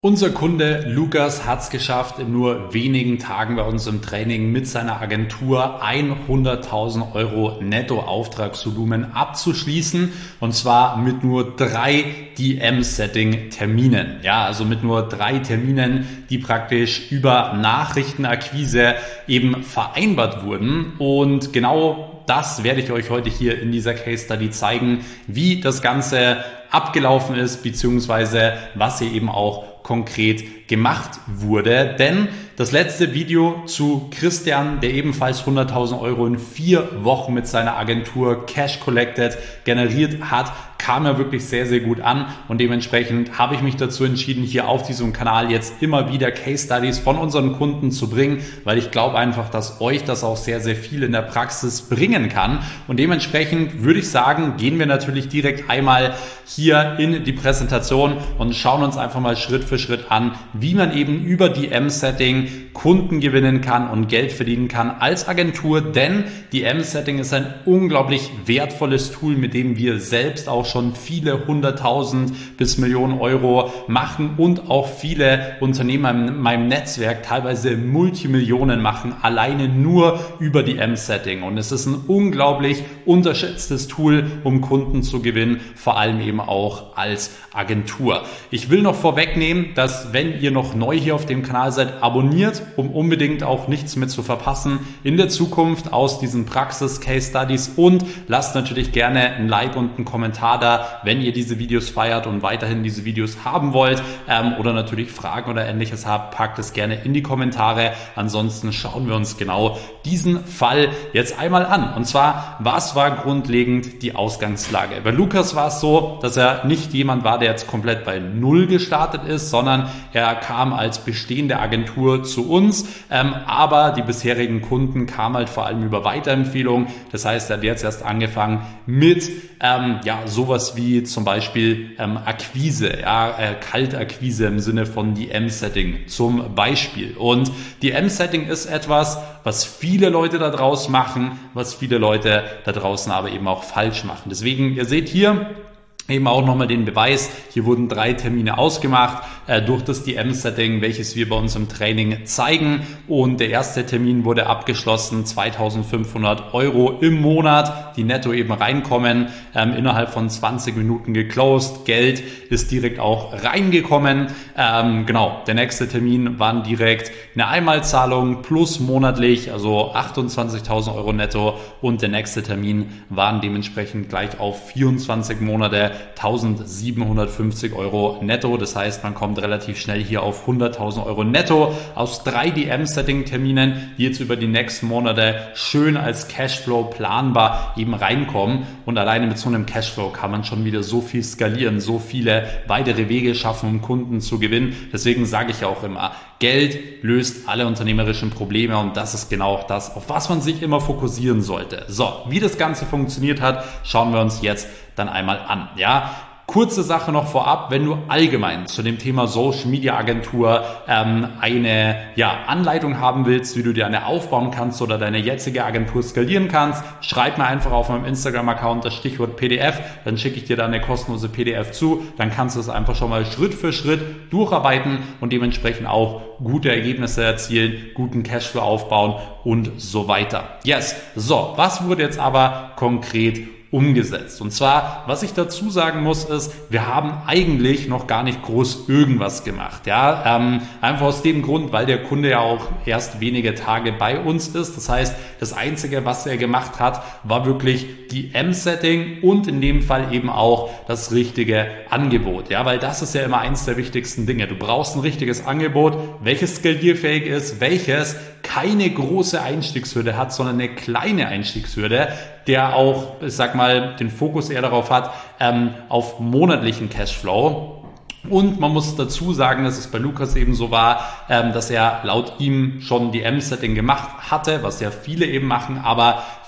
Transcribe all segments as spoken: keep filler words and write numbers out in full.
Unser Kunde Lukas hat es geschafft, in nur wenigen Tagen bei uns im Training mit seiner Agentur hunderttausend Euro Nettoauftragsvolumen abzuschließen, und zwar mit nur drei D M-Setting-Terminen. Ja, also mit nur drei Terminen, die praktisch über Nachrichtenakquise eben vereinbart wurden. Und genau das werde ich euch heute hier in dieser Case Study zeigen, wie das Ganze abgelaufen ist, beziehungsweise was hier eben auch konkret gemacht wurde. Denn das letzte Video zu Christian, der ebenfalls hunderttausend Euro in vier Wochen mit seiner Agentur Cash Collected generiert hat, kam ja wirklich sehr, sehr gut an, und dementsprechend habe ich mich dazu entschieden, hier auf diesem Kanal jetzt immer wieder Case Studies von unseren Kunden zu bringen, weil ich glaube einfach, dass euch das auch sehr, sehr viel in der Praxis bringen kann. Und dementsprechend würde ich sagen, gehen wir natürlich direkt einmal hier in die Präsentation und schauen uns einfach mal Schritt für Schritt an, wie man eben über D M-Setting Kunden gewinnen kann und Geld verdienen kann als Agentur. Denn D M-Setting ist ein unglaublich wertvolles Tool, mit dem wir selbst auch schon viele hunderttausend bis Millionen Euro machen und auch viele Unternehmer in meinem Netzwerk teilweise Multimillionen machen, alleine nur über D M-Setting. Und es ist ein unglaublich unterschätztes Tool, um Kunden zu gewinnen, vor allem eben auch als Agentur. Ich will noch vorwegnehmen, dass, wenn ihr noch neu hier auf dem Kanal seid, abonniert, um unbedingt auch nichts mehr zu verpassen in der Zukunft aus diesen Praxis-Case-Studies, und lasst natürlich gerne ein Like und einen Kommentar da, wenn ihr diese Videos feiert und weiterhin diese Videos haben wollt, ähm, oder natürlich Fragen oder Ähnliches habt, packt es gerne in die Kommentare. Ansonsten schauen wir uns genau diesen Fall jetzt einmal an. Und zwar, was war grundlegend die Ausgangslage? Bei Lukas war es so, dass er nicht jemand war, der jetzt komplett bei Null gestartet ist, sondern er kam als bestehende Agentur zu uns, ähm, aber die bisherigen Kunden kamen halt vor allem über Weiterempfehlungen. Das heißt, er hat jetzt erst angefangen mit ähm, ja sowas wie zum Beispiel ähm, Akquise, ja, äh, Kaltakquise im Sinne von D M-Setting zum Beispiel. Und D M-Setting ist etwas, was viele Leute da draußen machen, was viele Leute da draußen aber eben auch falsch machen. Deswegen, ihr seht hier eben auch nochmal den Beweis. Hier wurden drei Termine ausgemacht äh, durch das D M-Setting, welches wir bei uns im Training zeigen. Und der erste Termin wurde abgeschlossen, zweitausendfünfhundert Euro im Monat, die netto eben reinkommen, ähm, innerhalb von zwanzig Minuten geclosed. Geld ist direkt auch reingekommen. Ähm, genau, der nächste Termin waren direkt eine Einmalzahlung plus monatlich, also achtundzwanzigtausend Euro netto. Und der nächste Termin waren dementsprechend gleich auf vierundzwanzig Monate, eintausendsiebenhundertfünfzig Euro netto. Das heißt, man kommt relativ schnell hier auf hunderttausend Euro netto aus drei D M-Setting-Terminen, die jetzt über die nächsten Monate schön als Cashflow planbar eben reinkommen. Und alleine mit so einem Cashflow kann man schon wieder so viel skalieren, so viele weitere Wege schaffen, um Kunden zu gewinnen. Deswegen sage ich ja auch immer, Geld löst alle unternehmerischen Probleme, und das ist genau auch das, auf was man sich immer fokussieren sollte. So, wie das Ganze funktioniert hat, schauen wir uns jetzt dann einmal an. Ja, kurze Sache noch vorab: Wenn du allgemein zu dem Thema Social Media Agentur ähm, eine ja, Anleitung haben willst, wie du dir eine aufbauen kannst oder deine jetzige Agentur skalieren kannst, schreib mir einfach auf meinem Instagram-Account das Stichwort P D F, dann schicke ich dir da eine kostenlose P D F zu, dann kannst du es einfach schon mal Schritt für Schritt durcharbeiten und dementsprechend auch gute Ergebnisse erzielen, guten Cashflow aufbauen und so weiter. Yes, so, was wurde jetzt aber konkret umgesetzt? Und zwar, was ich dazu sagen muss, ist, wir haben eigentlich noch gar nicht groß irgendwas gemacht. Ja, ähm, einfach aus dem Grund, weil der Kunde ja auch erst wenige Tage bei uns ist. Das heißt, das Einzige, was er gemacht hat, war wirklich D M-Setting und in dem Fall eben auch das richtige Angebot. Ja, weil das ist ja immer eins der wichtigsten Dinge. Du brauchst ein richtiges Angebot, welches skalierfähig ist, welches keine große Einstiegshürde hat, sondern eine kleine Einstiegshürde, der auch, ich sag mal, den Fokus eher darauf hat, ähm, auf monatlichen Cashflow. Und man muss dazu sagen, dass es bei Lukas eben so war, ähm, dass er laut ihm schon D M-Setting gemacht hatte, was ja viele eben machen, aber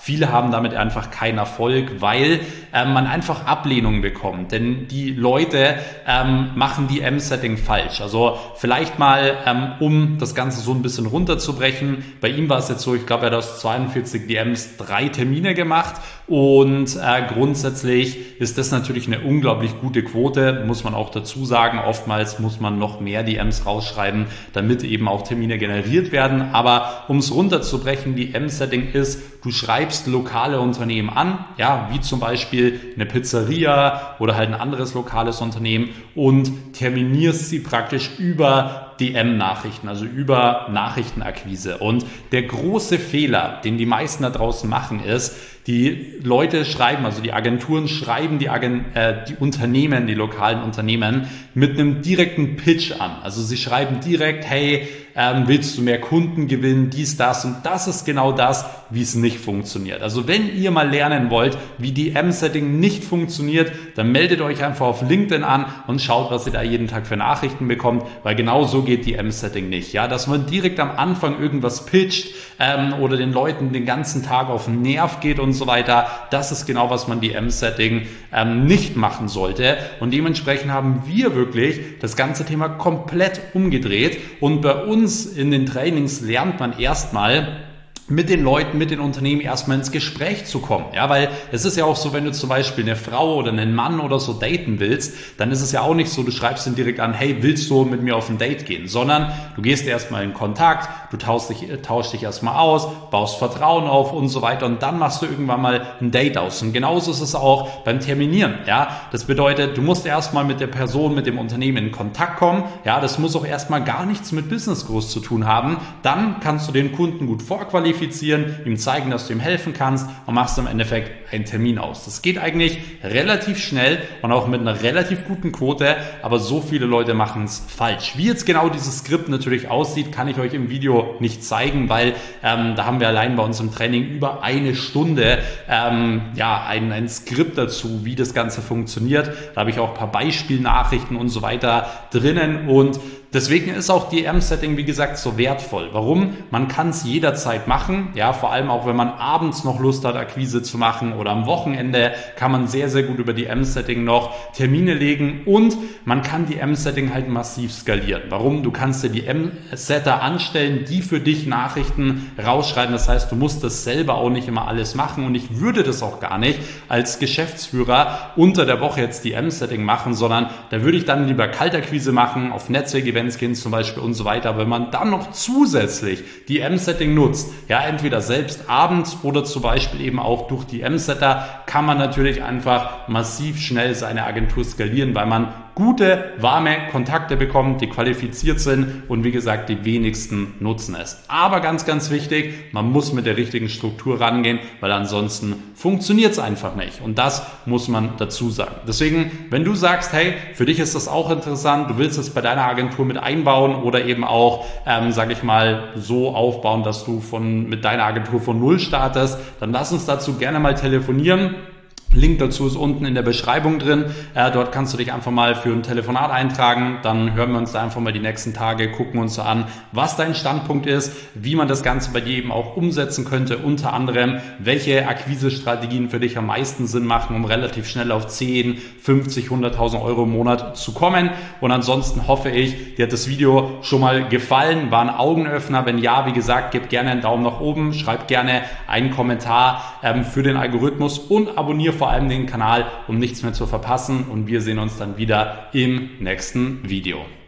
viele haben damit einfach keinen Erfolg, weil äh, man einfach Ablehnungen bekommt. Denn die Leute ähm, machen die M-Setting falsch. Also vielleicht mal, ähm, um das Ganze so ein bisschen runterzubrechen. Bei ihm war es jetzt so, ich glaube, er hat aus zweiundvierzig D Ms drei Termine gemacht und äh, grundsätzlich ist das natürlich eine unglaublich gute Quote, muss man auch dazu sagen. Oftmals muss man noch mehr D Ms rausschreiben, damit eben auch Termine generiert werden. Aber um es runterzubrechen, die M-Setting ist, du schreibst lokale Unternehmen an, ja, wie zum Beispiel eine Pizzeria oder halt ein anderes lokales Unternehmen und terminierst sie praktisch über D M-Nachrichten, also über Nachrichtenakquise. Und der große Fehler, den die meisten da draußen machen, ist, die Leute schreiben, also die Agenturen schreiben die, Agent, äh, die Unternehmen, die lokalen Unternehmen mit einem direkten Pitch an. Also sie schreiben direkt, hey, ähm, willst du mehr Kunden gewinnen, dies, das, und das ist genau das, wie es nicht funktioniert. Also wenn ihr mal lernen wollt, wie die M-Setting nicht funktioniert, dann meldet euch einfach auf LinkedIn an und schaut, was ihr da jeden Tag für Nachrichten bekommt, weil genau so geht die M-Setting nicht. Ja, dass man direkt am Anfang irgendwas pitcht ähm, oder den Leuten den ganzen Tag auf den Nerv geht und so weiter, das ist genau, was man die M-Setting ähm, nicht machen sollte. Und dementsprechend haben wir wirklich das ganze Thema komplett umgedreht und bei uns in den Trainings lernt man erstmal, mit den Leuten, mit den Unternehmen erstmal ins Gespräch zu kommen. Ja, weil es ist ja auch so, wenn du zum Beispiel eine Frau oder einen Mann oder so daten willst, dann ist es ja auch nicht so, du schreibst ihn direkt an, hey, willst du mit mir auf ein Date gehen? Sondern du gehst erstmal in Kontakt, du tauschst dich, tauschst dich erstmal aus, baust Vertrauen auf und so weiter und dann machst du irgendwann mal ein Date aus. Und genauso ist es auch beim Terminieren. Ja, das bedeutet, du musst erstmal mit der Person, mit dem Unternehmen in Kontakt kommen. Ja, das muss auch erstmal gar nichts mit Business Growth zu tun haben. Dann kannst du den Kunden gut vorqualifizieren, ihm zeigen, dass du ihm helfen kannst und machst im Endeffekt einen Termin aus. Das geht eigentlich relativ schnell und auch mit einer relativ guten Quote, aber so viele Leute machen es falsch. Wie jetzt genau dieses Skript natürlich aussieht, kann ich euch im Video nicht zeigen, weil ähm, da haben wir allein bei uns im Training über eine Stunde ähm, ja, ein, ein Skript dazu, wie das Ganze funktioniert. Da habe ich auch ein paar Beispielnachrichten und so weiter drinnen und deswegen ist auch die M-Setting, wie gesagt, so wertvoll. Warum? Man kann es jederzeit machen, ja, vor allem auch, wenn man abends noch Lust hat, Akquise zu machen oder am Wochenende kann man sehr, sehr gut über die M-Setting noch Termine legen und man kann die M-Setting halt massiv skalieren. Warum? Du kannst dir die M-Setter anstellen, die für dich Nachrichten rausschreiben. Das heißt, du musst das selber auch nicht immer alles machen und ich würde das auch gar nicht als Geschäftsführer unter der Woche jetzt die M-Setting machen, sondern da würde ich dann lieber Kaltakquise machen, auf Netzwerkevents gehen zum Beispiel und so weiter. Wenn man dann noch zusätzlich die M-Setting nutzt, ja, entweder selbst abends oder zum Beispiel eben auch durch die M-Setter, kann man natürlich einfach massiv schnell seine Agentur skalieren, weil man gute, warme Kontakte bekommt, die qualifiziert sind und wie gesagt, die wenigsten nutzen es. Aber ganz, ganz wichtig, man muss mit der richtigen Struktur rangehen, weil ansonsten funktioniert es einfach nicht. Und das muss man dazu sagen. Deswegen, wenn du sagst, hey, für dich ist das auch interessant, du willst es bei deiner Agentur mit einbauen oder eben auch, ähm, sage ich mal, so aufbauen, dass du von mit deiner Agentur von Null startest, dann lass uns dazu gerne mal telefonieren. Link dazu ist unten in der Beschreibung drin. Äh, dort kannst du dich einfach mal für ein Telefonat eintragen. Dann hören wir uns da einfach mal die nächsten Tage, gucken uns an, was dein Standpunkt ist, wie man das Ganze bei dir eben auch umsetzen könnte. Unter anderem, welche Akquisestrategien für dich am meisten Sinn machen, um relativ schnell auf zehn, fünfzig, hunderttausend Euro im Monat zu kommen. Und ansonsten hoffe ich, dir hat das Video schon mal gefallen, war ein Augenöffner. Wenn ja, wie gesagt, gib gerne einen Daumen nach oben, schreib gerne einen Kommentar ähm, für den Algorithmus und abonniere vor allem den Kanal, um nichts mehr zu verpassen und wir sehen uns dann wieder im nächsten Video.